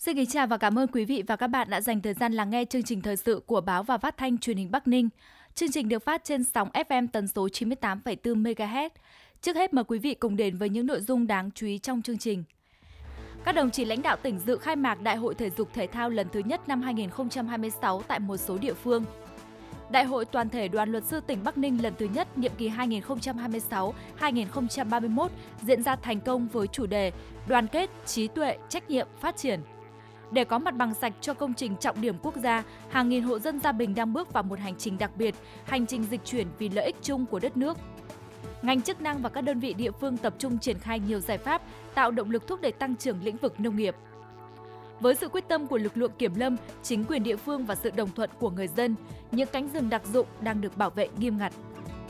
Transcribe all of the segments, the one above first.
Xin kính chào và cảm ơn quý vị và các bạn đã dành thời gian lắng nghe chương trình thời sự của Báo và Phát thanh Truyền hình Bắc Ninh. Chương trình được phát trên sóng FM tần số 98,4 MHz. Trước hết mời quý vị cùng đến với những nội dung đáng chú ý trong chương trình. Các đồng chí lãnh đạo tỉnh dự khai mạc Đại hội Thể dục Thể thao lần thứ nhất năm 2026 tại một số địa phương. Đại hội toàn thể Đoàn luật sư tỉnh Bắc Ninh lần thứ nhất nhiệm kỳ 2026-2031 diễn ra thành công với chủ đề Đoàn kết, trí tuệ, trách nhiệm, phát triển. Để có mặt bằng sạch cho công trình trọng điểm quốc gia, hàng nghìn hộ dân Gia Bình đang bước vào một hành trình đặc biệt, hành trình dịch chuyển vì lợi ích chung của đất nước. Ngành chức năng và các đơn vị địa phương tập trung triển khai nhiều giải pháp, tạo động lực thúc đẩy tăng trưởng lĩnh vực nông nghiệp. Với sự quyết tâm của lực lượng kiểm lâm, chính quyền địa phương và sự đồng thuận của người dân, những cánh rừng đặc dụng đang được bảo vệ nghiêm ngặt.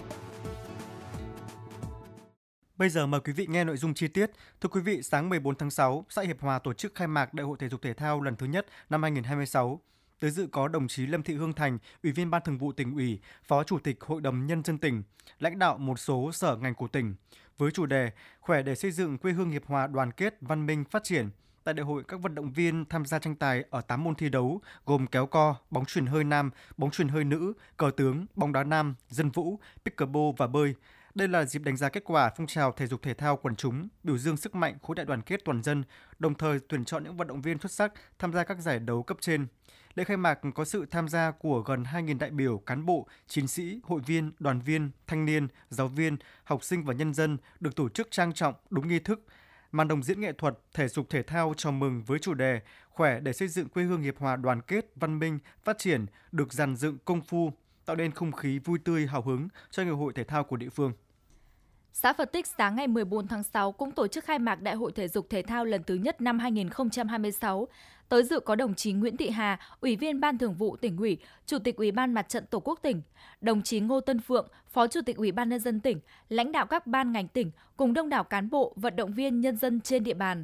Bây giờ mời quý vị nghe nội dung chi tiết. Thưa quý vị, sáng 14 tháng 6, xã Hiệp Hòa tổ chức khai mạc Đại hội Thể dục Thể thao lần thứ nhất năm 2026. Tới dự có đồng chí Lâm Thị Hương Thành, Ủy viên Ban Thường vụ Tỉnh ủy, Phó Chủ tịch Hội đồng Nhân dân tỉnh, lãnh đạo một số sở ngành của tỉnh. Với chủ đề Khỏe để xây dựng quê hương Hiệp Hòa đoàn kết, văn minh, phát triển. Tại đại hội, các vận động viên tham gia tranh tài ở 8 môn thi đấu gồm kéo co, bóng chuyền hơi nam, bóng chuyền hơi nữ, cờ tướng, bóng đá nam, dân vũ, pickleball và bơi. Đây là dịp đánh giá kết quả phong trào thể dục thể thao quần chúng, biểu dương sức mạnh khối đại đoàn kết toàn dân, đồng thời tuyển chọn những vận động viên xuất sắc tham gia các giải đấu cấp trên. Lễ khai mạc có sự tham gia của gần 2.000 đại biểu, cán bộ, chiến sĩ, hội viên, đoàn viên, thanh niên, giáo viên, học sinh và nhân dân được tổ chức trang trọng, đúng nghi thức. Màn đồng diễn nghệ thuật, thể dục thể thao chào mừng với chủ đề Khỏe để xây dựng quê hương Hiệp Hòa đoàn kết, văn minh, phát triển được dàn dựng công phu, tạo nên không khí vui tươi hào hứng cho ngày hội thể thao của địa phương. Xã Phật Tích sáng ngày 14 tháng 6 cũng tổ chức khai mạc Đại hội Thể dục Thể thao lần thứ nhất năm 2026. Tới dự có đồng chí Nguyễn Thị Hà, Ủy viên Ban Thường vụ Tỉnh ủy, Chủ tịch Ủy ban Mặt trận Tổ quốc tỉnh, đồng chí Ngô Tân Phượng, Phó Chủ tịch Ủy ban Nhân dân tỉnh, lãnh đạo các ban ngành tỉnh cùng đông đảo cán bộ, vận động viên nhân dân trên địa bàn.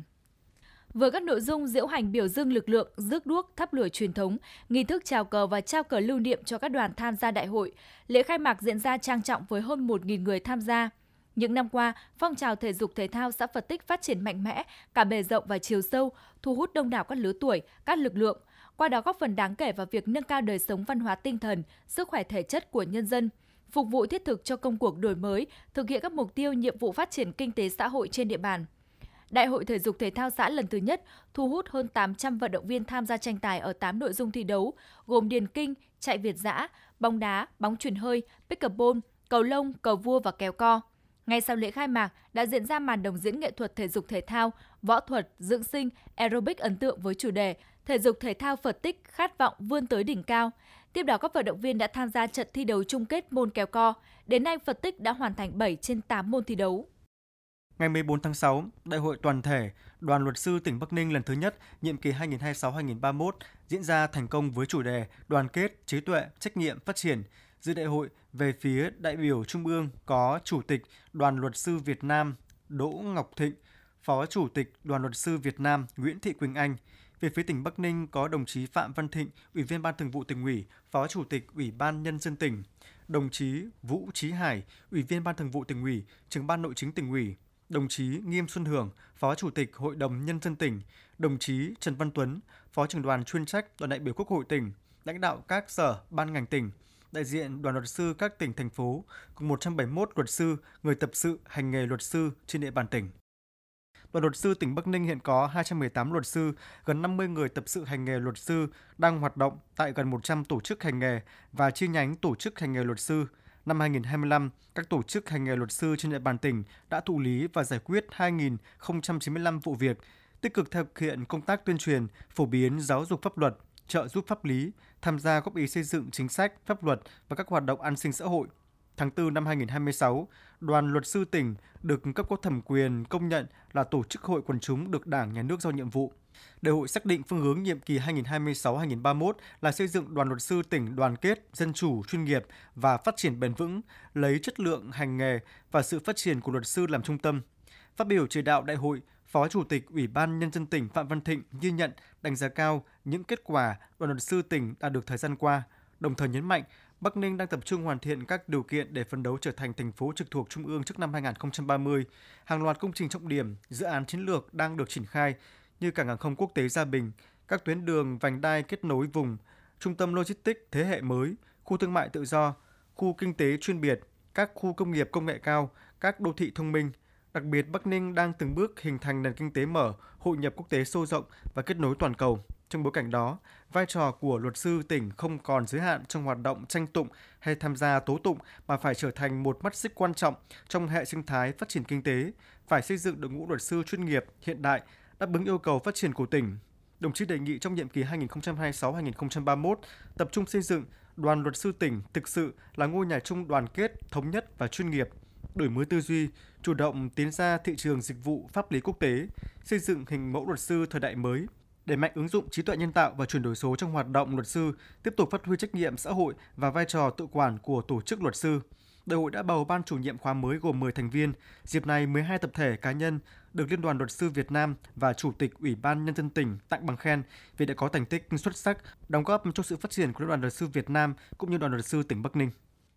Với các nội dung diễu hành biểu dương lực lượng, rước đuốc, thắp lửa truyền thống, nghi thức chào cờ và trao cờ lưu niệm cho các đoàn tham gia đại hội, lễ khai mạc diễn ra trang trọng với hơn 1.000 người tham gia. Những năm qua, phong trào thể dục thể thao xã Phật Tích phát triển mạnh mẽ, cả bề rộng và chiều sâu, thu hút đông đảo các lứa tuổi, các lực lượng, qua đó góp phần đáng kể vào việc nâng cao đời sống văn hóa tinh thần, sức khỏe thể chất của nhân dân, phục vụ thiết thực cho công cuộc đổi mới, thực hiện các mục tiêu nhiệm vụ phát triển kinh tế xã hội trên địa bàn. Đại hội Thể dục Thể thao xã lần thứ nhất thu hút hơn 800 vận động viên tham gia tranh tài ở 8 nội dung thi đấu, gồm điền kinh, chạy việt dã, bóng đá, bóng chuyền hơi, pickleball, cầu lông, cờ vua và kéo co. Ngay sau lễ khai mạc đã diễn ra màn đồng diễn nghệ thuật thể dục thể thao, võ thuật, dưỡng sinh, aerobic ấn tượng với chủ đề Thể dục thể thao Phật Tích khát vọng vươn tới đỉnh cao. Tiếp đó các vận động viên đã tham gia trận thi đấu chung kết môn kéo co. Đến nay Phật Tích đã hoàn thành 7 trên 8 môn thi đấu. Ngày 14 tháng 6, Đại hội toàn thể Đoàn luật sư tỉnh Bắc Ninh lần thứ nhất nhiệm kỳ 2026-2031 diễn ra thành công với chủ đề Đoàn kết, trí tuệ, trách nhiệm, phát triển. Dự đại hội về phía đại biểu Trung ương có Chủ tịch Đoàn luật sư Việt Nam Đỗ Ngọc Thịnh, Phó Chủ tịch Đoàn luật sư Việt Nam Nguyễn Thị Quỳnh Anh. Về phía tỉnh Bắc Ninh có đồng chí Phạm Văn Thịnh, Ủy viên Ban Thường vụ Tỉnh ủy, Phó Chủ tịch Ủy ban Nhân dân tỉnh, đồng chí Vũ Chí Hải, Ủy viên Ban Thường vụ Tỉnh ủy, Trưởng ban Nội chính Tỉnh ủy, đồng chí Nghiêm Xuân Hưởng, Phó Chủ tịch Hội đồng Nhân dân tỉnh, đồng chí Trần Văn Tuấn, Phó trưởng đoàn chuyên trách Đoàn đại biểu Quốc hội tỉnh, lãnh đạo các sở, ban ngành tỉnh, đại diện đoàn luật sư các tỉnh, thành phố, cùng 171 luật sư, người tập sự, hành nghề luật sư trên địa bàn tỉnh. Đoàn luật sư tỉnh Bắc Ninh hiện có 218 luật sư, gần 50 người tập sự hành nghề luật sư đang hoạt động tại gần 100 tổ chức hành nghề và chi nhánh tổ chức hành nghề luật sư. Năm 2025, các tổ chức hành nghề luật sư trên địa bàn tỉnh đã thụ lý và giải quyết 2.095 vụ việc, tích cực thực hiện công tác tuyên truyền, phổ biến giáo dục pháp luật, trợ giúp pháp lý, tham gia góp ý xây dựng chính sách, pháp luật và các hoạt động an sinh xã hội. Tháng 4 năm 2026, Đoàn luật sư tỉnh được cấp có thẩm quyền công nhận là tổ chức hội quần chúng được Đảng, Nhà nước giao nhiệm vụ. Đại hội xác định phương hướng nhiệm kỳ 2026-2031 là xây dựng Đoàn luật sư tỉnh đoàn kết, dân chủ, chuyên nghiệp và phát triển bền vững, lấy chất lượng hành nghề và sự phát triển của luật sư làm trung tâm. Phát biểu chỉ đạo đại hội, Phó Chủ tịch Ủy ban Nhân dân tỉnh Phạm Văn Thịnh ghi nhận, đánh giá cao những kết quả Đoàn luật sư tỉnh đạt được thời gian qua, đồng thời nhấn mạnh Bắc Ninh đang tập trung hoàn thiện các điều kiện để phấn đấu trở thành thành phố trực thuộc Trung ương trước năm 2030. Hàng loạt công trình trọng điểm, dự án chiến lược đang được triển khai như cảng hàng không quốc tế Gia Bình, các tuyến đường vành đai kết nối vùng, trung tâm logistics thế hệ mới, khu thương mại tự do, khu kinh tế chuyên biệt, các khu công nghiệp công nghệ cao, các đô thị thông minh. Đặc biệt, Bắc Ninh đang từng bước hình thành nền kinh tế mở, hội nhập quốc tế sâu rộng và kết nối toàn cầu. Trong bối cảnh đó, vai trò của luật sư tỉnh không còn giới hạn trong hoạt động tranh tụng hay tham gia tố tụng mà phải trở thành một mắt xích quan trọng trong hệ sinh thái phát triển kinh tế, phải xây dựng đội ngũ luật sư chuyên nghiệp, hiện đại, đáp ứng yêu cầu phát triển của tỉnh. Đồng chí đề nghị trong nhiệm kỳ 2026-2031 tập trung xây dựng đoàn luật sư tỉnh thực sự là ngôi nhà chung đoàn kết, thống nhất và chuyên nghiệp, đổi mới tư duy, chủ động tiến ra thị trường dịch vụ pháp lý quốc tế, xây dựng hình mẫu luật sư thời đại mới, đẩy mạnh ứng dụng trí tuệ nhân tạo và chuyển đổi số trong hoạt động luật sư, tiếp tục phát huy trách nhiệm xã hội và vai trò tự quản của tổ chức luật sư. Đại hội đã bầu ban chủ nhiệm khóa mới gồm 10 thành viên. Dịp này, 12 tập thể cá nhân được Liên đoàn Luật sư Việt Nam và Chủ tịch Ủy ban Nhân dân tỉnh tặng bằng khen vì đã có thành tích xuất sắc, đóng góp cho sự phát triển của Liên đoàn Luật sư Việt Nam cũng như Đoàn Luật sư tỉnh Bắc Ninh.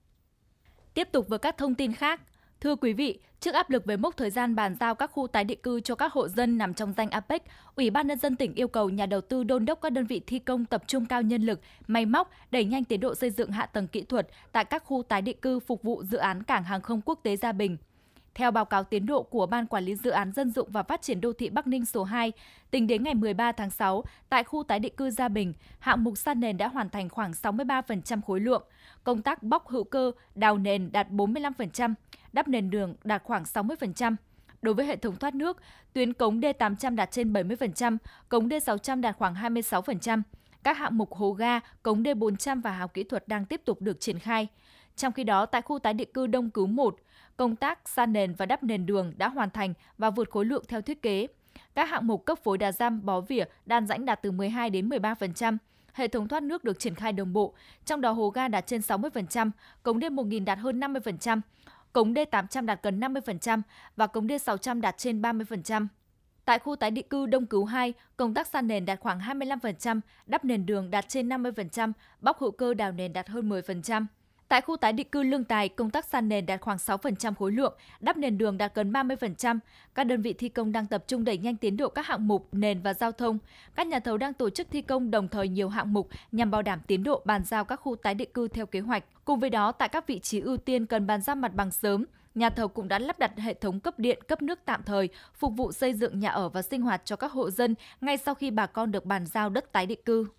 Tiếp tục với các thông tin khác. Thưa quý vị, trước áp lực về mốc thời gian bàn giao các khu tái định cư cho các hộ dân nằm trong danh APEC, Ủy ban Nhân dân tỉnh yêu cầu nhà đầu tư đôn đốc các đơn vị thi công tập trung cao nhân lực, máy móc, đẩy nhanh tiến độ xây dựng hạ tầng kỹ thuật tại các khu tái định cư phục vụ dự án Cảng hàng không quốc tế Gia Bình. Theo báo cáo tiến độ của Ban Quản lý Dự án Dân dụng và Phát triển Đô thị Bắc Ninh số 2, tính đến ngày 13 tháng 6, tại khu tái định cư Gia Bình, hạng mục san nền đã hoàn thành khoảng 63% khối lượng, công tác bóc hữu cơ, đào nền đạt 45%, đắp nền đường đạt khoảng 60%. Đối với hệ thống thoát nước, tuyến cống D800 đạt trên 70%, cống D600 đạt khoảng 26%. Các hạng mục hố ga, cống D400 và hào kỹ thuật đang tiếp tục được triển khai. Trong khi đó, tại khu tái định cư Đông Cứu 1, công tác san nền và đắp nền đường đã hoàn thành và vượt khối lượng theo thiết kế. Các hạng mục cấp phối đá răm, bó vỉa, đan rãnh đạt từ 12 đến 13%. Hệ thống thoát nước được triển khai đồng bộ, trong đó hố ga đạt trên 60%, cống D1000 đạt hơn 50%, cống D800 đạt gần 50% và cống D600 đạt trên 30%. Tại khu tái định cư Đông Cứu 2, công tác san nền đạt khoảng 25%, đắp nền đường đạt trên 50%, bóc hữu cơ đào nền đạt hơn 10%. Tại khu tái định cư Lương Tài, công tác san nền đạt khoảng 6% khối lượng, đắp nền đường đạt gần 30%. Các đơn vị thi công đang tập trung đẩy nhanh tiến độ các hạng mục nền và giao thông. Các nhà thầu đang tổ chức thi công đồng thời nhiều hạng mục nhằm bảo đảm tiến độ bàn giao các khu tái định cư theo kế hoạch. Cùng với đó, tại các vị trí ưu tiên cần bàn giao mặt bằng sớm, nhà thầu cũng đã lắp đặt hệ thống cấp điện, cấp nước tạm thời, phục vụ xây dựng nhà ở và sinh hoạt cho các hộ dân ngay sau khi bà con được bàn giao đất tái định cư.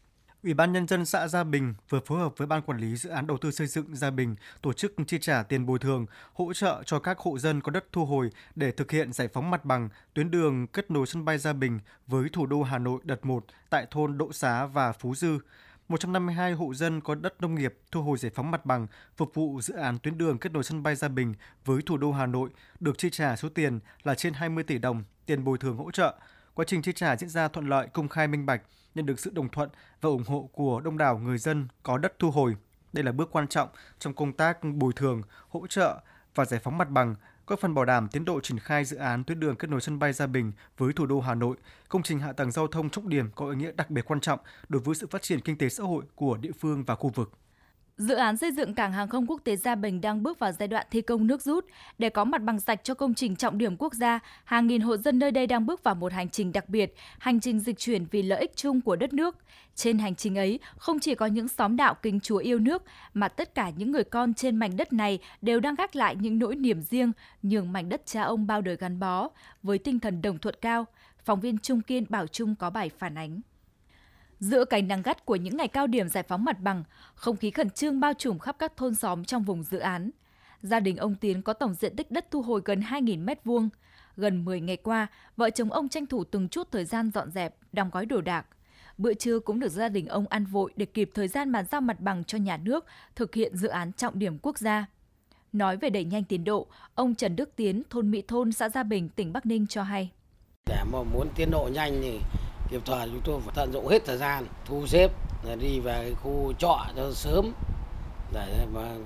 Ủy ban Nhân dân xã Gia Bình vừa phối hợp với Ban Quản lý Dự án Đầu tư xây dựng Gia Bình tổ chức chi trả tiền bồi thường, hỗ trợ cho các hộ dân có đất thu hồi để thực hiện giải phóng mặt bằng tuyến đường kết nối sân bay Gia Bình với thủ đô Hà Nội đợt 1 tại thôn Đỗ Xá và Phú Dư. 152 hộ dân có đất nông nghiệp thu hồi giải phóng mặt bằng phục vụ dự án tuyến đường kết nối sân bay Gia Bình với thủ đô Hà Nội được chi trả số tiền là trên 20 tỷ đồng tiền bồi thường hỗ trợ. Quá trình chi trả diễn ra thuận lợi, công khai, minh bạch, nhận được sự đồng thuận và ủng hộ của đông đảo người dân có đất thu hồi. Đây là bước quan trọng trong công tác bồi thường, hỗ trợ và giải phóng mặt bằng, góp phần bảo đảm tiến độ triển khai dự án tuyến đường kết nối sân bay Gia Bình với thủ đô Hà Nội, công trình hạ tầng giao thông trọng điểm có ý nghĩa đặc biệt quan trọng đối với sự phát triển kinh tế xã hội của địa phương và khu vực. Dự án xây dựng Cảng hàng không quốc tế Gia Bình đang bước vào giai đoạn thi công nước rút. Để có mặt bằng sạch cho công trình trọng điểm quốc gia, hàng nghìn hộ dân nơi đây đang bước vào một hành trình đặc biệt, hành trình dịch chuyển vì lợi ích chung của đất nước. Trên hành trình ấy, không chỉ có những xóm đạo kính Chúa yêu nước, mà tất cả những người con trên mảnh đất này đều đang gác lại những nỗi niềm riêng, nhường mảnh đất cha ông bao đời gắn bó, với tinh thần đồng thuận cao. Phóng viên Trung Kiên Bảo Trung có bài phản ánh. Giữa cái nắng gắt của những ngày cao điểm giải phóng mặt bằng, không khí khẩn trương bao trùm khắp các thôn xóm trong vùng dự án. Gia đình ông Tiến có tổng diện tích đất thu hồi gần 2.000 m². Gần 10 ngày qua, vợ chồng ông tranh thủ từng chút thời gian dọn dẹp, đóng gói đồ đạc. Bữa trưa cũng được gia đình ông ăn vội để kịp thời gian bàn giao mặt bằng cho nhà nước thực hiện dự án trọng điểm quốc gia. Nói về đẩy nhanh tiến độ, ông Trần Đức Tiến, thôn Mỹ Thôn, xã Gia Bình, tỉnh Bắc Ninh cho hay. Để mà muốn tiến độ nhanh thì kịp thời chúng tôi phải tận dụng hết thời gian, thu xếp để đi về khu trọ cho sớm để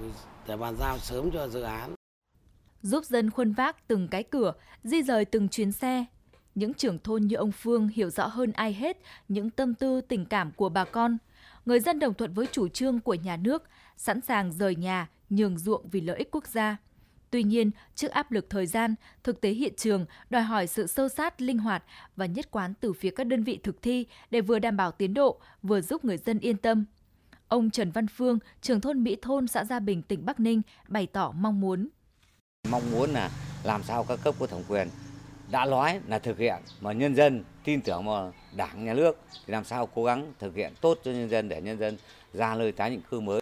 bàn giao sớm cho dự án. Giúp dân khuân vác từng cái cửa, di rời từng chuyến xe. Những trưởng thôn như ông Phương hiểu rõ hơn ai hết những tâm tư tình cảm của bà con. Người dân đồng thuận với chủ trương của nhà nước, sẵn sàng rời nhà, nhường ruộng vì lợi ích quốc gia. Tuy nhiên, trước áp lực thời gian, thực tế hiện trường đòi hỏi sự sâu sát, linh hoạt và nhất quán từ phía các đơn vị thực thi để vừa đảm bảo tiến độ, vừa giúp người dân yên tâm. Ông Trần Văn Phương, trưởng thôn Mỹ Thôn, xã Gia Bình, tỉnh Bắc Ninh bày tỏ mong muốn là làm sao các cấp có thẩm quyền đã nói là thực hiện mà nhân dân tin tưởng vào Đảng, Nhà nước thì làm sao cố gắng thực hiện tốt cho nhân dân để nhân dân ra lời tái định cư mới.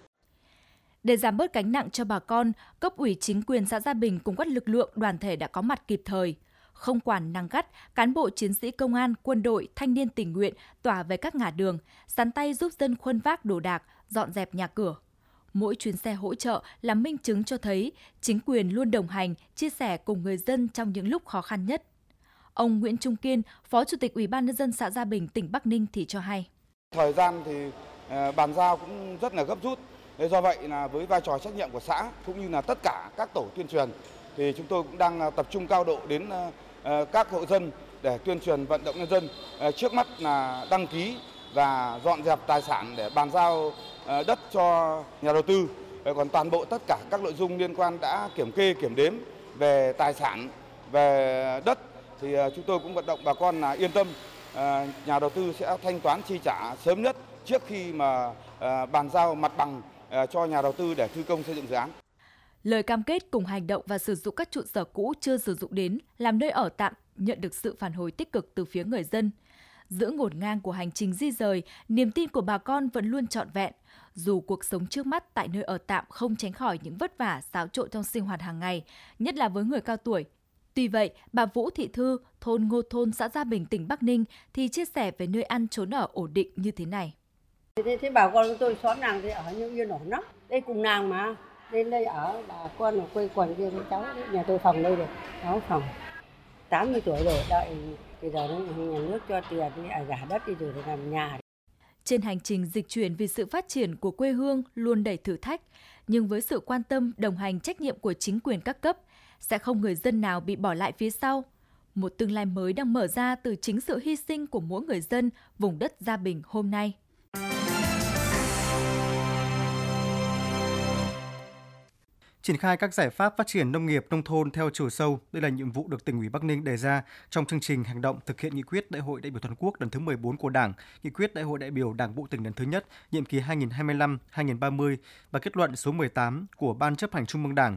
Để giảm bớt gánh nặng cho bà con, cấp ủy chính quyền xã Gia Bình cùng các lực lượng đoàn thể đã có mặt kịp thời. Không quản nắng gắt, cán bộ chiến sĩ công an, quân đội, thanh niên tình nguyện tỏa về các ngã đường, sắn tay giúp dân khuân vác đồ đạc, dọn dẹp nhà cửa. Mỗi chuyến xe hỗ trợ là minh chứng cho thấy chính quyền luôn đồng hành, chia sẻ cùng người dân trong những lúc khó khăn nhất. Ông Nguyễn Trung Kiên, Phó Chủ tịch Ủy ban Nhân dân xã Gia Bình, tỉnh Bắc Ninh thì cho hay. Thời gian thì bàn giao cũng rất là gấp rút. Do vậy là với vai trò trách nhiệm của xã cũng như là tất cả các tổ tuyên truyền thì chúng tôi cũng đang tập trung cao độ đến các hộ dân để tuyên truyền vận động nhân dân. Trước mắt là đăng ký và dọn dẹp tài sản để bàn giao đất cho nhà đầu tư. Còn toàn bộ tất cả các nội dung liên quan đã kiểm kê, kiểm đếm về tài sản, về đất thì chúng tôi cũng vận động bà con là yên tâm. Nhà đầu tư sẽ thanh toán chi trả sớm nhất trước khi mà bàn giao mặt bằng cho nhà đầu tư để thi công xây dựng dự án. Lời cam kết cùng hành động và sử dụng các trụ sở cũ chưa sử dụng đến làm nơi ở tạm nhận được sự phản hồi tích cực từ phía người dân. Giữa ngổn ngang của hành trình di rời, niềm tin của bà con vẫn luôn trọn vẹn. Dù cuộc sống trước mắt tại nơi ở tạm không tránh khỏi những vất vả, xáo trộn trong sinh hoạt hàng ngày, nhất là với người cao tuổi. Tuy vậy, bà Vũ Thị Thư, thôn Ngô Thôn, xã Gia Bình, tỉnh Bắc Ninh thì chia sẻ về nơi ăn trốn ở ổn định như thế này. Thế bà con tôi xóm nàng thì ở như yên ổn lắm. Đây cùng nàng mà. Lên đây ở bà con ở quê quần kia với cháu. Nhà tôi phòng đây được. Cháu phòng 80 tuổi rồi. Đợi thì giờ nhà nước cho tiền đi giả đất đi rồi để làm nhà. Trên hành trình dịch chuyển vì sự phát triển của quê hương luôn đầy thử thách, nhưng với sự quan tâm, đồng hành, trách nhiệm của chính quyền các cấp, sẽ không người dân nào bị bỏ lại phía sau. Một tương lai mới đang mở ra từ chính sự hy sinh của mỗi người dân vùng đất Gia Bình hôm nay. Triển khai các giải pháp phát triển nông nghiệp nông thôn theo chiều sâu, đây là nhiệm vụ được tỉnh ủy Bắc Ninh đề ra trong chương trình hành động thực hiện nghị quyết Đại hội đại biểu toàn quốc lần thứ 14 của Đảng, nghị quyết Đại hội đại biểu Đảng bộ tỉnh lần thứ nhất, nhiệm kỳ 2025-2030 và kết luận số 18 của Ban chấp hành Trung ương Đảng.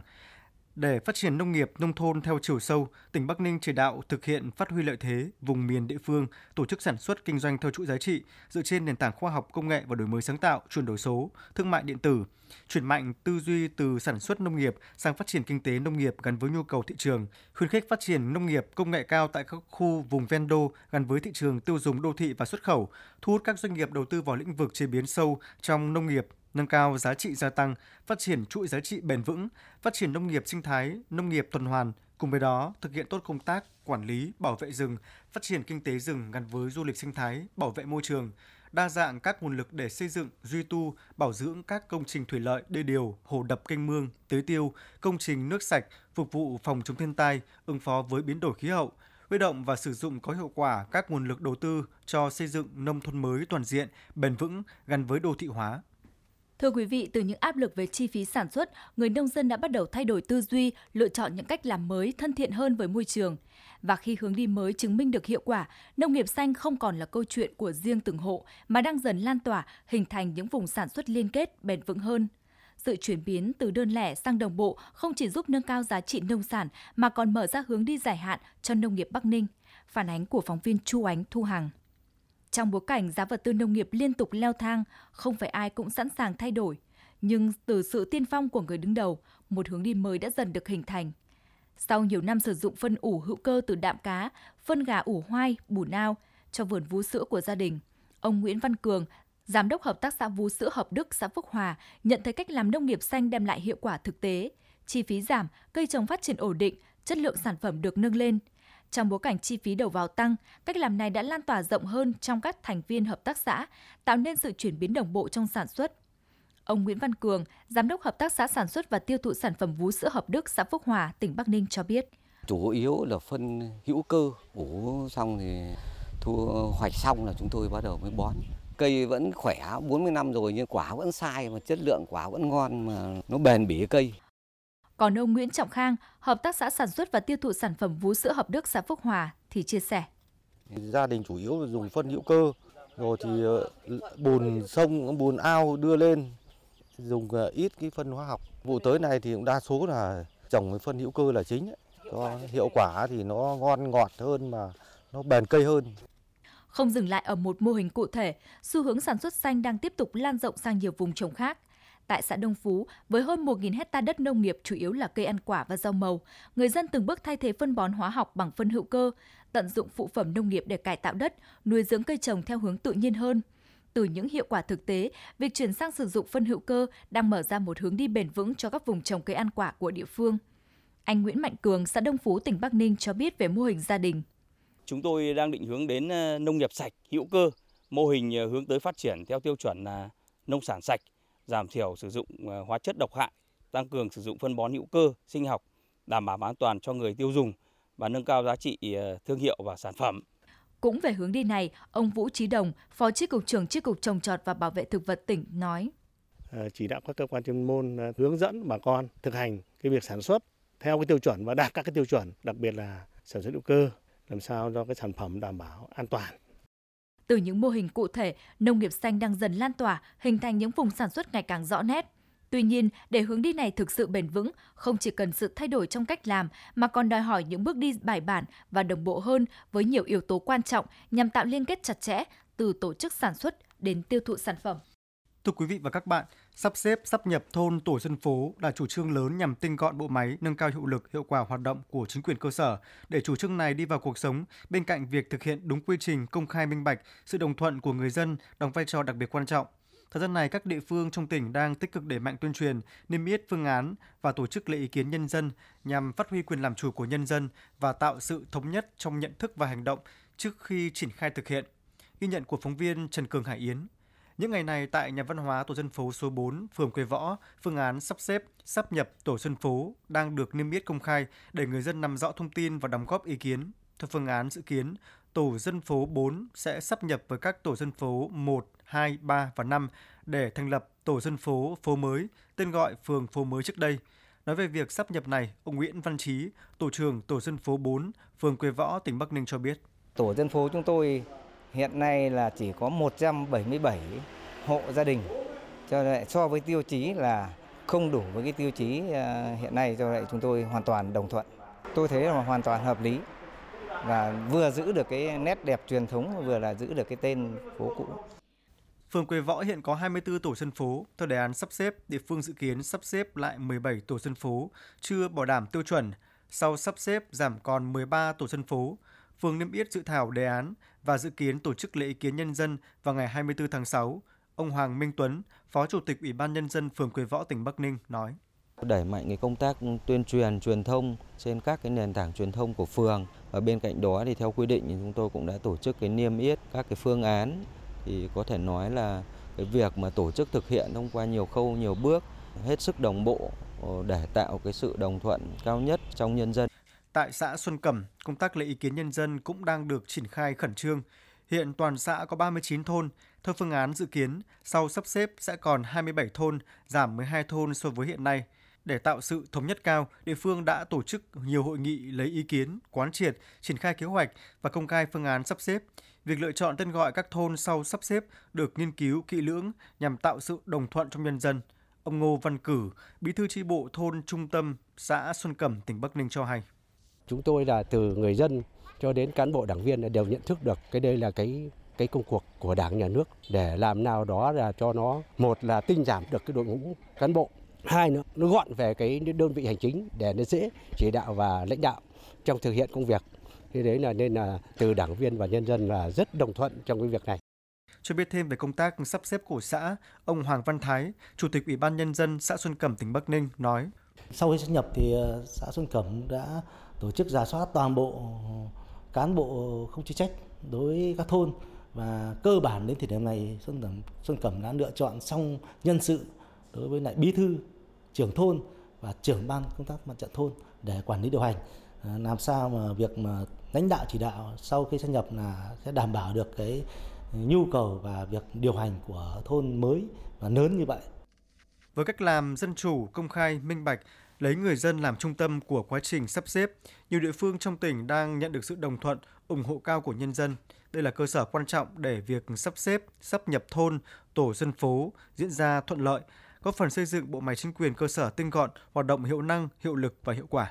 Để phát triển nông nghiệp nông thôn theo chiều sâu, tỉnh Bắc Ninh chỉ đạo thực hiện phát huy lợi thế vùng miền địa phương, tổ chức sản xuất kinh doanh theo chuỗi giá trị dựa trên nền tảng khoa học công nghệ và đổi mới sáng tạo, chuyển đổi số, thương mại điện tử, chuyển mạnh tư duy từ sản xuất nông nghiệp sang phát triển kinh tế nông nghiệp gắn với nhu cầu thị trường, khuyến khích phát triển nông nghiệp công nghệ cao tại các khu vùng ven đô gắn với thị trường tiêu dùng đô thị và xuất khẩu, thu hút các doanh nghiệp đầu tư vào lĩnh vực chế biến sâu trong nông nghiệp, nâng cao giá trị gia tăng, phát triển chuỗi giá trị bền vững, phát triển nông nghiệp sinh thái, nông nghiệp tuần hoàn, cùng với đó thực hiện tốt công tác quản lý, bảo vệ rừng, phát triển kinh tế rừng gắn với du lịch sinh thái, bảo vệ môi trường, đa dạng các nguồn lực để xây dựng, duy tu, bảo dưỡng các công trình thủy lợi, đê điều, hồ đập kênh mương, tưới tiêu, công trình nước sạch, phục vụ phòng chống thiên tai, ứng phó với biến đổi khí hậu, huy động và sử dụng có hiệu quả các nguồn lực đầu tư cho xây dựng nông thôn mới toàn diện, bền vững gắn với đô thị hóa. Thưa quý vị, từ những áp lực về chi phí sản xuất, người nông dân đã bắt đầu thay đổi tư duy, lựa chọn những cách làm mới, thân thiện hơn với môi trường. Và khi hướng đi mới chứng minh được hiệu quả, nông nghiệp xanh không còn là câu chuyện của riêng từng hộ, mà đang dần lan tỏa, hình thành những vùng sản xuất liên kết, bền vững hơn. Sự chuyển biến từ đơn lẻ sang đồng bộ không chỉ giúp nâng cao giá trị nông sản, mà còn mở ra hướng đi dài hạn cho nông nghiệp Bắc Ninh. Phản ánh của phóng viên Chu Ánh, Thu Hằng. Trong bối cảnh giá vật tư nông nghiệp liên tục leo thang, không phải ai cũng sẵn sàng thay đổi. Nhưng từ sự tiên phong của người đứng đầu, một hướng đi mới đã dần được hình thành. Sau nhiều năm sử dụng phân ủ hữu cơ từ đạm cá, phân gà ủ hoai, bù nao cho vườn vú sữa của gia đình, ông Nguyễn Văn Cường, Giám đốc Hợp tác xã Vú Sữa Hợp Đức, xã Phước Hòa, nhận thấy cách làm nông nghiệp xanh đem lại hiệu quả thực tế. Chi phí giảm, cây trồng phát triển ổn định, chất lượng sản phẩm được nâng lên. Trong bối cảnh chi phí đầu vào tăng, cách làm này đã lan tỏa rộng hơn trong các thành viên hợp tác xã, tạo nên sự chuyển biến đồng bộ trong sản xuất. Ông Nguyễn Văn Cường, Giám đốc Hợp tác xã Sản xuất và Tiêu thụ Sản phẩm Vú Sữa Hợp Đức, xã Phước Hòa, tỉnh Bắc Ninh cho biết. Chủ yếu là phân hữu cơ, ủ xong thì thu hoạch xong là chúng tôi bắt đầu mới bón. Cây vẫn khỏe 40 năm rồi nhưng quả vẫn sai, mà chất lượng quả vẫn ngon, mà nó bền bỉ cây. Còn ông Nguyễn Trọng Khang, hợp tác xã sản xuất và tiêu thụ sản phẩm vú sữa Hợp Đức xã Phúc Hòa thì chia sẻ. Gia đình chủ yếu dùng phân hữu cơ, rồi thì bùn sông, bùn ao đưa lên, dùng ít cái phân hóa học. Vụ tới này thì cũng đa số là trồng với phân hữu cơ là chính. Có hiệu quả thì nó ngon ngọt hơn mà nó bền cây hơn. Không dừng lại ở một mô hình cụ thể, xu hướng sản xuất xanh đang tiếp tục lan rộng sang nhiều vùng trồng khác. Tại xã Đông Phú, với hơn 1.000 hecta đất nông nghiệp chủ yếu là cây ăn quả và rau màu, người dân từng bước thay thế phân bón hóa học bằng phân hữu cơ, tận dụng phụ phẩm nông nghiệp để cải tạo đất, nuôi dưỡng cây trồng theo hướng tự nhiên hơn. Từ những hiệu quả thực tế, việc chuyển sang sử dụng phân hữu cơ đang mở ra một hướng đi bền vững cho các vùng trồng cây ăn quả của địa phương. Anh Nguyễn Mạnh Cường, xã Đông Phú, tỉnh Bắc Ninh cho biết về mô hình gia đình. Chúng tôi đang định hướng đến nông nghiệp sạch, hữu cơ, mô hình hướng tới phát triển theo tiêu chuẩn là nông sản sạch, giảm thiểu sử dụng hóa chất độc hại, tăng cường sử dụng phân bón hữu cơ, sinh học, đảm bảo an toàn cho người tiêu dùng và nâng cao giá trị thương hiệu và sản phẩm. Cũng về hướng đi này, ông Vũ Chí Đồng, Phó Chi cục trưởng Chi cục Trồng trọt và Bảo vệ thực vật tỉnh nói: Chỉ đạo các cơ quan chuyên môn hướng dẫn bà con thực hành cái việc sản xuất theo cái tiêu chuẩn và đạt các cái tiêu chuẩn, đặc biệt là sản xuất hữu cơ, làm sao cho cái sản phẩm đảm bảo an toàn. Từ những mô hình cụ thể, nông nghiệp xanh đang dần lan tỏa, hình thành những vùng sản xuất ngày càng rõ nét. Tuy nhiên, để hướng đi này thực sự bền vững, không chỉ cần sự thay đổi trong cách làm, mà còn đòi hỏi những bước đi bài bản và đồng bộ hơn với nhiều yếu tố quan trọng nhằm tạo liên kết chặt chẽ từ tổ chức sản xuất đến tiêu thụ sản phẩm. Thưa quý vị và các bạn, sắp xếp sáp nhập thôn tổ dân phố là chủ trương lớn nhằm tinh gọn bộ máy, nâng cao hiệu lực, hiệu quả hoạt động của chính quyền cơ sở. Để chủ trương này đi vào cuộc sống, bên cạnh việc thực hiện đúng quy trình, công khai minh bạch, sự đồng thuận của người dân đóng vai trò đặc biệt quan trọng. Thời gian này, các địa phương trong tỉnh đang tích cực đẩy mạnh tuyên truyền, niêm yết phương án và tổ chức lấy ý kiến nhân dân nhằm phát huy quyền làm chủ của nhân dân và tạo sự thống nhất trong nhận thức và hành động trước khi triển khai thực hiện. Ghi nhận của phóng viên Trần Cường Hải Yến. Những ngày này tại nhà văn hóa tổ dân phố số 4, phường Quế Võ, phương án sắp xếp, sáp nhập tổ dân phố đang được niêm yết công khai để người dân nắm rõ thông tin và đóng góp ý kiến. Theo phương án dự kiến, tổ dân phố 4 sẽ sáp nhập với các tổ dân phố 1, 2, 3 và 5 để thành lập tổ dân phố phố mới, tên gọi phường phố mới trước đây. Nói về việc sáp nhập này, ông Nguyễn Văn Trí, tổ trưởng tổ dân phố 4, phường Quế Võ, tỉnh Bắc Ninh cho biết. Tổ dân phố chúng tôi hiện nay là chỉ có 177 hộ gia đình, cho nên so với tiêu chí là không đủ với cái tiêu chí hiện nay, cho nên chúng tôi hoàn toàn đồng thuận. Tôi thấy là hoàn toàn hợp lý và vừa giữ được cái nét đẹp truyền thống, vừa là giữ được cái tên phố cũ. Phường Quế Võ hiện có 24 tổ dân phố. Theo đề án sắp xếp, địa phương dự kiến sắp xếp lại 17 tổ dân phố chưa bảo đảm tiêu chuẩn. Sau sắp xếp giảm còn 13 tổ dân phố. Phường niêm yết dự thảo đề án và dự kiến tổ chức lấy ý kiến nhân dân vào ngày 24 tháng 6. Ông Hoàng Minh Tuấn, Phó Chủ tịch Ủy ban Nhân dân phường Quế Võ, tỉnh Bắc Ninh nói: Đẩy mạnh cái công tác tuyên truyền, truyền thông trên các cái nền tảng truyền thông của phường. Và bên cạnh đó thì theo quy định thì chúng tôi cũng đã tổ chức cái niêm yết các cái phương án. Thì có thể nói là cái việc mà tổ chức thực hiện thông qua nhiều khâu, nhiều bước, hết sức đồng bộ để tạo cái sự đồng thuận cao nhất trong nhân dân. Tại xã Xuân Cẩm, công tác lấy ý kiến nhân dân cũng đang được triển khai khẩn trương. Hiện toàn xã có 39 thôn. Theo phương án dự kiến, sau sắp xếp sẽ còn 27 thôn, giảm 12 thôn so với hiện nay. Để tạo sự thống nhất cao, địa phương đã tổ chức nhiều hội nghị lấy ý kiến, quán triệt, triển khai kế hoạch và công khai phương án sắp xếp. Việc lựa chọn tên gọi các thôn sau sắp xếp được nghiên cứu kỹ lưỡng nhằm tạo sự đồng thuận trong nhân dân. Ông Ngô Văn Cử, Bí thư chi bộ thôn Trung Tâm, xã Xuân Cẩm, tỉnh Bắc Ninh cho hay. Chúng tôi là từ người dân cho đến cán bộ đảng viên đều nhận thức được cái đây là cái công cuộc của Đảng, Nhà nước để làm nào đó là cho nó, một là tinh giảm được cái đội ngũ cán bộ, hai nữa nó gọn về cái đơn vị hành chính để nó dễ chỉ đạo và lãnh đạo trong thực hiện công việc. Thế đấy là nên là từ đảng viên và nhân dân là rất đồng thuận trong cái việc này. Cho biết thêm về công tác sắp xếp của xã, ông Hoàng Văn Thái, Chủ tịch Ủy ban Nhân dân xã Xuân Cẩm, tỉnh Bắc Ninh nói: Sau khi sáp nhập thì xã Xuân Cẩm đã tổ chức rà soát toàn bộ cán bộ không chuyên trách đối với các thôn, và cơ bản đến thời điểm này Xuân Cẩm đã lựa chọn xong nhân sự đối với lại bí thư, trưởng thôn và trưởng ban công tác mặt trận thôn để quản lý điều hành, làm sao mà việc mà lãnh đạo chỉ đạo sau khi sáp nhập là sẽ đảm bảo được cái nhu cầu và việc điều hành của thôn mới và lớn như vậy. Với cách làm dân chủ, công khai, minh bạch, lấy người dân làm trung tâm của quá trình sắp xếp. Nhiều địa phương trong tỉnh đang nhận được sự đồng thuận, ủng hộ cao của nhân dân. Đây là cơ sở quan trọng để việc sắp xếp, sáp nhập thôn, tổ dân phố diễn ra thuận lợi, góp phần xây dựng bộ máy chính quyền cơ sở tinh gọn, hoạt động hiệu năng, hiệu lực và hiệu quả.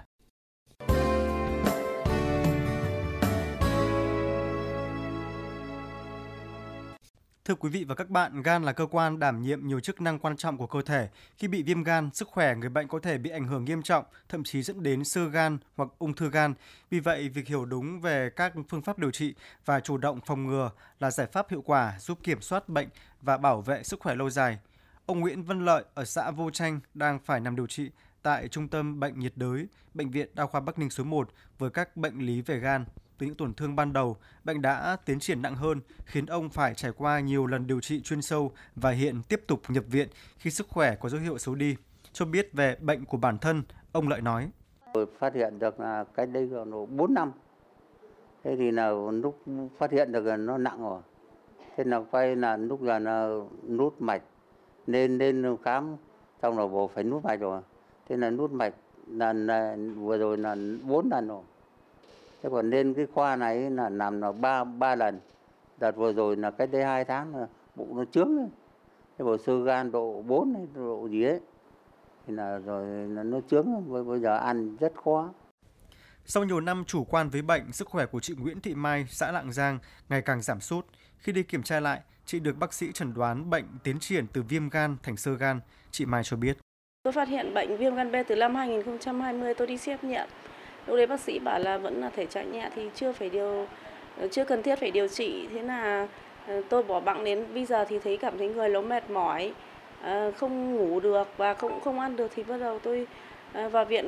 Thưa quý vị và các bạn, gan là cơ quan đảm nhiệm nhiều chức năng quan trọng của cơ thể. Khi bị viêm gan, sức khỏe người bệnh có thể bị ảnh hưởng nghiêm trọng, thậm chí dẫn đến xơ gan hoặc ung thư gan. Vì vậy, việc hiểu đúng về các phương pháp điều trị và chủ động phòng ngừa là giải pháp hiệu quả giúp kiểm soát bệnh và bảo vệ sức khỏe lâu dài. Ông Nguyễn Văn Lợi ở xã Vô Tranh đang phải nằm điều trị tại Trung tâm Bệnh nhiệt đới, Bệnh viện Đa khoa Bắc Ninh số 1 với các bệnh lý về gan. Từ những tổn thương ban đầu, bệnh đã tiến triển nặng hơn, khiến ông phải trải qua nhiều lần điều trị chuyên sâu và hiện tiếp tục nhập viện khi sức khỏe có dấu hiệu xấu đi. Cho biết về bệnh của bản thân, ông Lợi nói. Tôi phát hiện được là cách đây là 4 năm. Thế thì là lúc phát hiện được là nó nặng rồi. Thế là quay là lúc là nút mạch. Nên khám, xong rồi bộ phải nút mạch rồi. Thế là nút mạch là vừa rồi là 4 lần rồi. Thế còn nên cái khoa này là làm là 3 lần. Đợt vừa rồi là cách đây 2 tháng là bụng nó chướng. Thế bộ xơ gan độ 4 hay độ gì ấy. Thì là rồi là nó chướng, bây giờ ăn rất khó. Sau nhiều năm chủ quan với bệnh, sức khỏe của chị Nguyễn Thị Mai, xã Lạng Giang ngày càng giảm sút. Khi đi kiểm tra lại, chị được bác sĩ chẩn đoán bệnh tiến triển từ viêm gan thành xơ gan. Chị Mai cho biết. Tôi phát hiện bệnh viêm gan B từ năm 2020, tôi đi xét nghiệm. Lúc đấy bác sĩ bảo là vẫn là thể trạng nhẹ thì chưa cần thiết phải điều trị. Thế là tôi bỏ bẵng đến bây giờ thì cảm thấy người nó mệt mỏi, không ngủ được và cũng không ăn được. Thì bắt đầu tôi vào viện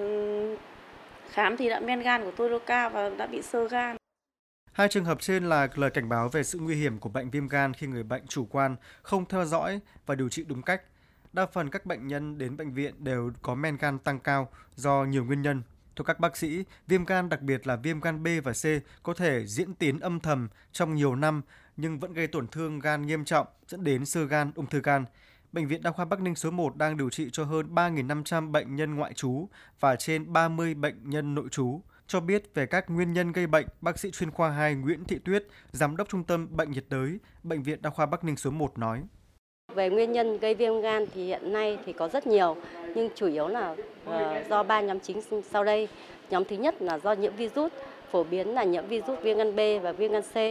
khám thì men gan của tôi nó cao và đã bị xơ gan. Hai trường hợp trên là lời cảnh báo về sự nguy hiểm của bệnh viêm gan khi người bệnh chủ quan, không theo dõi và điều trị đúng cách. Đa phần các bệnh nhân đến bệnh viện đều có men gan tăng cao do nhiều nguyên nhân. Theo các bác sĩ, viêm gan đặc biệt là viêm gan B và C có thể diễn tiến âm thầm trong nhiều năm nhưng vẫn gây tổn thương gan nghiêm trọng dẫn đến xơ gan, ung thư gan. Bệnh viện Đa khoa Bắc Ninh số 1 đang điều trị cho hơn 3.500 bệnh nhân ngoại trú và trên 30 bệnh nhân nội trú. Cho biết về các nguyên nhân gây bệnh, bác sĩ chuyên khoa 2 Nguyễn Thị Tuyết, Giám đốc Trung tâm Bệnh nhiệt đới, Bệnh viện Đa khoa Bắc Ninh số 1 nói. Về nguyên nhân gây viêm gan thì hiện nay thì có rất nhiều, nhưng chủ yếu là do 3 nhóm chính sau đây. Nhóm thứ nhất là do nhiễm virus, phổ biến là nhiễm virus viêm gan B và viêm gan C.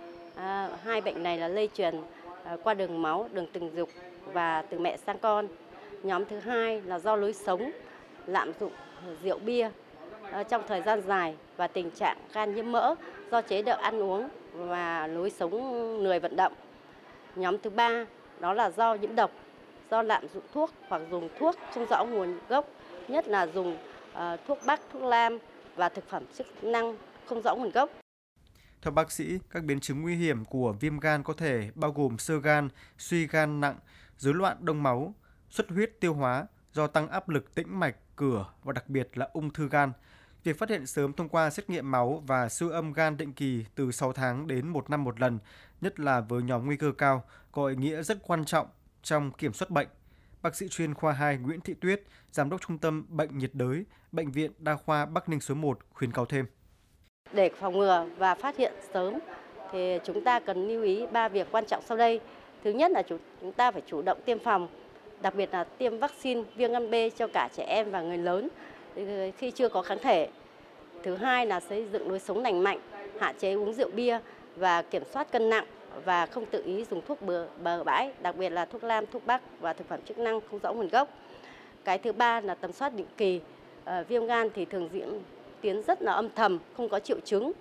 Hai bệnh này là lây truyền qua đường máu, đường tình dục và từ mẹ sang con. Nhóm thứ hai là do lối sống, lạm dụng rượu bia trong thời gian dài và tình trạng gan nhiễm mỡ do chế độ ăn uống và lối sống lười vận động. Nhóm thứ ba đó là do nhiễm độc, do lạm dụng thuốc hoặc dùng thuốc không rõ nguồn gốc, nhất là dùng thuốc bắc, thuốc nam và thực phẩm chức năng không rõ nguồn gốc. Theo bác sĩ, các biến chứng nguy hiểm của viêm gan có thể bao gồm xơ gan, suy gan nặng, rối loạn đông máu, xuất huyết tiêu hóa do tăng áp lực tĩnh mạch, cửa và đặc biệt là ung thư gan. Việc phát hiện sớm thông qua xét nghiệm máu và siêu âm gan định kỳ từ 6 tháng đến 1 năm một lần, nhất là với nhóm nguy cơ cao, có ý nghĩa rất quan trọng trong kiểm soát bệnh. Bác sĩ chuyên khoa 2 Nguyễn Thị Tuyết, Giám đốc Trung tâm Bệnh nhiệt đới, Bệnh viện Đa khoa Bắc Ninh số 1 khuyến cáo thêm. Để phòng ngừa và phát hiện sớm thì chúng ta cần lưu ý 3 việc quan trọng sau đây. Thứ nhất là chúng ta phải chủ động tiêm phòng, đặc biệt là tiêm vaccine viêm gan B cho cả trẻ em và người lớn khi chưa có kháng thể. Thứ hai là xây dựng lối sống lành mạnh, hạn chế uống rượu bia và kiểm soát cân nặng và không tự ý dùng thuốc bừa bãi, đặc biệt là thuốc nam, thuốc bắc và thực phẩm chức năng không rõ nguồn gốc. Cái thứ ba là tầm soát định kỳ. Viêm gan thì thường diễn tiến rất là âm thầm, không có triệu chứng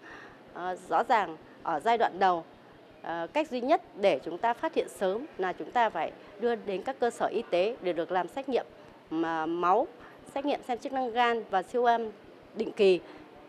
rõ ràng ở giai đoạn đầu. Cách duy nhất để chúng ta phát hiện sớm là chúng ta phải đưa đến các cơ sở y tế để được làm xét nghiệm máu, xét nghiệm xem chức năng gan và siêu âm định kỳ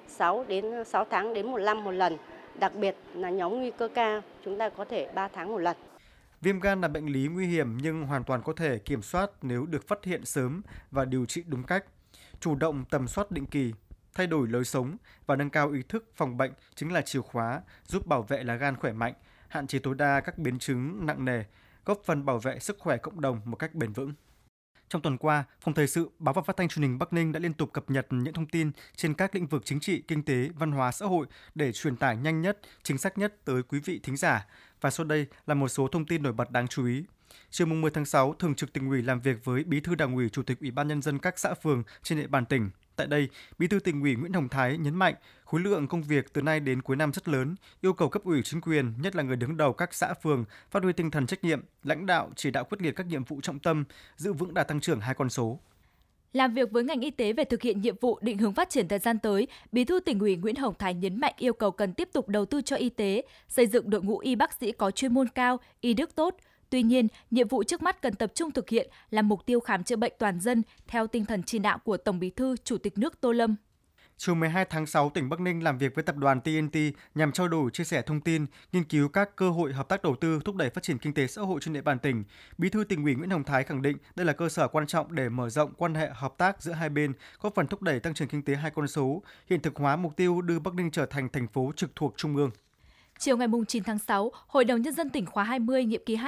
6 tháng đến 1 năm một lần. Đặc biệt là nhóm nguy cơ cao, chúng ta có thể 3 tháng một lần. Viêm gan là bệnh lý nguy hiểm nhưng hoàn toàn có thể kiểm soát nếu được phát hiện sớm và điều trị đúng cách. Chủ động tầm soát định kỳ, thay đổi lối sống và nâng cao ý thức phòng bệnh chính là chìa khóa giúp bảo vệ lá gan khỏe mạnh, hạn chế tối đa các biến chứng nặng nề, góp phần bảo vệ sức khỏe cộng đồng một cách bền vững. Trong tuần qua, Phòng Thời sự, Báo và Phát thanh Truyền hình Bắc Ninh đã liên tục cập nhật những thông tin trên các lĩnh vực chính trị, kinh tế, văn hóa, xã hội để truyền tải nhanh nhất, chính xác nhất tới quý vị thính giả. Và sau đây là một số thông tin nổi bật đáng chú ý. Chiều 10 tháng 6, Thường trực Tỉnh ủy làm việc với Bí thư Đảng ủy, Chủ tịch Ủy ban Nhân dân các xã phường trên địa bàn tỉnh. Tại đây, Bí thư Tỉnh ủy Nguyễn Hồng Thái nhấn mạnh khối lượng công việc từ nay đến cuối năm rất lớn, yêu cầu cấp ủy chính quyền, nhất là người đứng đầu các xã phường, phát huy tinh thần trách nhiệm, lãnh đạo chỉ đạo quyết liệt các nhiệm vụ trọng tâm, giữ vững đà tăng trưởng 2 con số. Làm việc với ngành y tế về thực hiện nhiệm vụ định hướng phát triển thời gian tới, Bí thư Tỉnh ủy Nguyễn Hồng Thái nhấn mạnh yêu cầu cần tiếp tục đầu tư cho y tế, xây dựng đội ngũ y bác sĩ có chuyên môn cao, y đức tốt. Tuy nhiên, nhiệm vụ trước mắt cần tập trung thực hiện là mục tiêu khám chữa bệnh toàn dân theo tinh thần chỉ đạo của Tổng Bí thư, Chủ tịch nước Tô Lâm. Chiều 12 tháng 6, tỉnh Bắc Ninh làm việc với tập đoàn TNT nhằm trao đổi, chia sẻ thông tin, nghiên cứu các cơ hội hợp tác đầu tư, thúc đẩy phát triển kinh tế xã hội trên địa bàn tỉnh. Bí thư Tỉnh ủy Nguyễn Hồng Thái khẳng định đây là cơ sở quan trọng để mở rộng quan hệ hợp tác giữa hai bên, góp phần thúc đẩy tăng trưởng kinh tế 2 con số, hiện thực hóa mục tiêu đưa Bắc Ninh trở thành thành phố trực thuộc trung ương. Chiều ngày 9 tháng 6, Hội đồng Nhân dân tỉnh khóa 20, nhiệm kỳ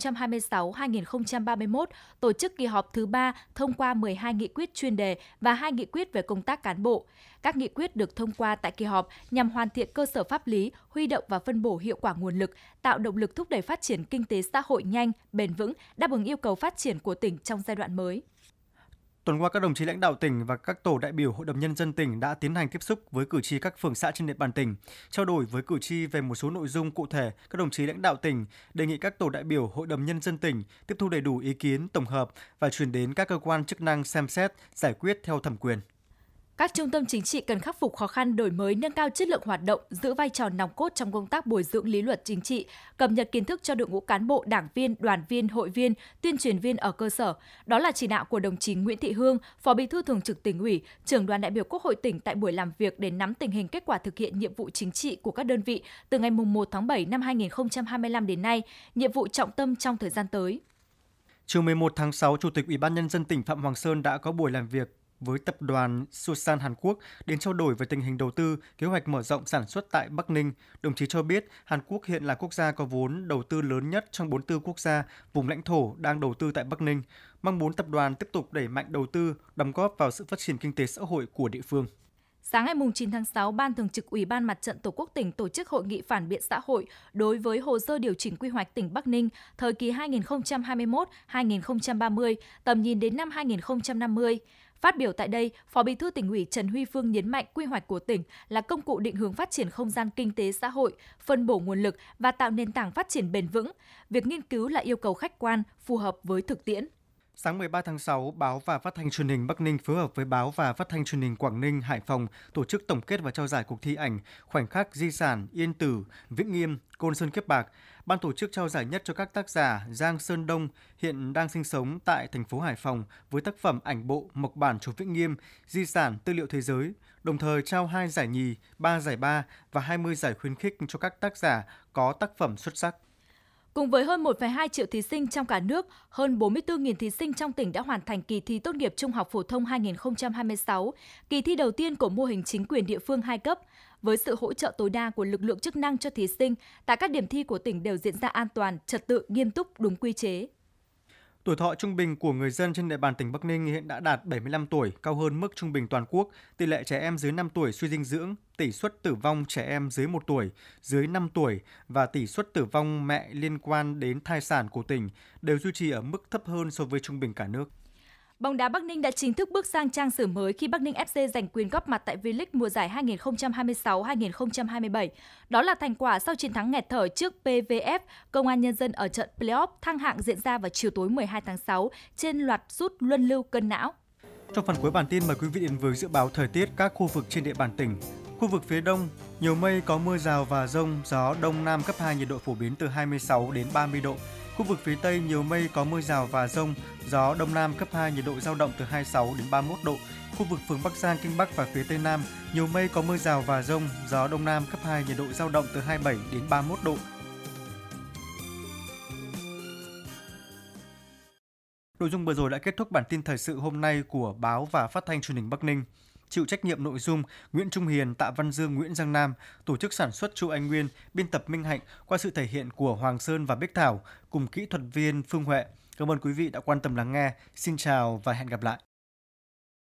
2026-2031 tổ chức kỳ họp thứ 3 thông qua 12 nghị quyết chuyên đề và 2 nghị quyết về công tác cán bộ. Các nghị quyết được thông qua tại kỳ họp nhằm hoàn thiện cơ sở pháp lý, huy động và phân bổ hiệu quả nguồn lực, tạo động lực thúc đẩy phát triển kinh tế xã hội nhanh, bền vững, đáp ứng yêu cầu phát triển của tỉnh trong giai đoạn mới. Tuần qua, các đồng chí lãnh đạo tỉnh và các tổ đại biểu Hội đồng Nhân dân tỉnh đã tiến hành tiếp xúc với cử tri các phường xã trên địa bàn tỉnh, trao đổi với cử tri về một số nội dung cụ thể. Các đồng chí lãnh đạo tỉnh đề nghị các tổ đại biểu Hội đồng Nhân dân tỉnh tiếp thu đầy đủ ý kiến, tổng hợp và chuyển đến các cơ quan chức năng xem xét, giải quyết theo thẩm quyền. Các trung tâm chính trị cần khắc phục khó khăn, đổi mới, nâng cao chất lượng hoạt động, giữ vai trò nòng cốt trong công tác bồi dưỡng lý luận chính trị, cập nhật kiến thức cho đội ngũ cán bộ, đảng viên, đoàn viên, hội viên, tuyên truyền viên ở cơ sở. Đó là chỉ đạo của đồng chí Nguyễn Thị Hương, Phó Bí thư Thường trực Tỉnh ủy, Trưởng đoàn đại biểu Quốc hội tỉnh tại buổi làm việc để nắm tình hình kết quả thực hiện nhiệm vụ chính trị của các đơn vị từ ngày 1 tháng 7 năm 2025 đến nay, nhiệm vụ trọng tâm trong thời gian tới. Chiều 11 tháng 6, Chủ tịch Ủy ban Nhân dân tỉnh Phạm Hoàng Sơn đã có buổi làm việc với tập đoàn Susan Hàn Quốc đến trao đổi về tình hình đầu tư, kế hoạch mở rộng sản xuất tại Bắc Ninh. Đồng chí cho biết Hàn Quốc hiện là quốc gia có vốn đầu tư lớn nhất trong 44 quốc gia, vùng lãnh thổ đang đầu tư tại Bắc Ninh, mong muốn tập đoàn tiếp tục đẩy mạnh đầu tư, đóng góp vào sự phát triển kinh tế xã hội của địa phương. Sáng ngày 9 tháng 6, Ban Thường trực Ủy ban Mặt trận Tổ quốc tỉnh tổ chức hội nghị phản biện xã hội đối với hồ sơ điều chỉnh quy hoạch tỉnh Bắc Ninh thời kỳ 2021-2030, tầm nhìn đến năm 2050. Phát biểu tại đây, Phó Bí thư Tỉnh ủy Trần Huy Phương nhấn mạnh quy hoạch của tỉnh là công cụ định hướng phát triển không gian kinh tế xã hội, phân bổ nguồn lực và tạo nền tảng phát triển bền vững. Việc nghiên cứu là yêu cầu khách quan, phù hợp với thực tiễn. Sáng 13 tháng 6, Báo và Phát thanh Truyền hình Bắc Ninh phối hợp với Báo và Phát thanh Truyền hình Quảng Ninh, Hải Phòng tổ chức tổng kết và trao giải cuộc thi ảnh Khoảnh khắc di sản Yên Tử, Vĩnh Nghiêm, Côn Sơn Kiếp Bạc. Ban tổ chức trao giải nhất cho các tác giả Giang Sơn Đông, hiện đang sinh sống tại thành phố Hải Phòng với tác phẩm ảnh bộ Mộc bản chùa Vĩnh Nghiêm, di sản tư liệu thế giới, đồng thời trao 2 giải nhì, 3 giải ba và 20 giải khuyến khích cho các tác giả có tác phẩm xuất sắc. Cùng với hơn 1,2 triệu thí sinh trong cả nước, hơn 44.000 thí sinh trong tỉnh đã hoàn thành kỳ thi tốt nghiệp Trung học phổ thông 2026, kỳ thi đầu tiên của mô hình chính quyền địa phương 2 cấp. Với sự hỗ trợ tối đa của lực lượng chức năng cho thí sinh, tại các điểm thi của tỉnh đều diễn ra an toàn, trật tự, nghiêm túc, đúng quy chế. Tuổi thọ trung bình của người dân trên địa bàn tỉnh Bắc Ninh hiện đã đạt 75 tuổi, cao hơn mức trung bình toàn quốc. Tỷ lệ trẻ em dưới 5 tuổi suy dinh dưỡng, tỷ suất tử vong trẻ em dưới 1 tuổi, dưới 5 tuổi và tỷ suất tử vong mẹ liên quan đến thai sản của tỉnh đều duy trì ở mức thấp hơn so với trung bình cả nước. Bóng đá Bắc Ninh đã chính thức bước sang trang sử mới khi Bắc Ninh FC giành quyền góp mặt tại V-League mùa giải 2026-2027. Đó là thành quả sau chiến thắng nghẹt thở trước PVF Công an Nhân dân ở trận play-off thăng hạng diễn ra vào chiều tối 12 tháng 6 trên loạt sút luân lưu cân não. Trong phần cuối bản tin, mời quý vị đến với dự báo thời tiết các khu vực trên địa bàn tỉnh. Khu vực phía Đông, nhiều mây có mưa rào và dông, gió Đông Nam cấp 2, nhiệt độ phổ biến từ 26 đến 30 độ. Khu vực phía Tây nhiều mây có mưa rào và dông, gió Đông Nam cấp 2, nhiệt độ dao động từ 26 đến 31 độ. Khu vực phường Bắc Giang, Kinh Bắc và phía Tây Nam nhiều mây có mưa rào và dông, gió Đông Nam cấp 2, nhiệt độ dao động từ 27 đến 31 độ. Nội dung vừa rồi đã kết thúc bản tin thời sự hôm nay của Báo và Phát thanh Truyền hình Bắc Ninh. Chịu trách nhiệm nội dung Nguyễn Trung Hiền, Tạ Văn Dương, Nguyễn Giang Nam, tổ chức sản xuất Chu Anh Nguyên, biên tập Minh Hạnh qua sự thể hiện của Hoàng Sơn và Bích Thảo cùng kỹ thuật viên Phương Huệ. Cảm ơn quý vị đã quan tâm lắng nghe. Xin chào và hẹn gặp lại.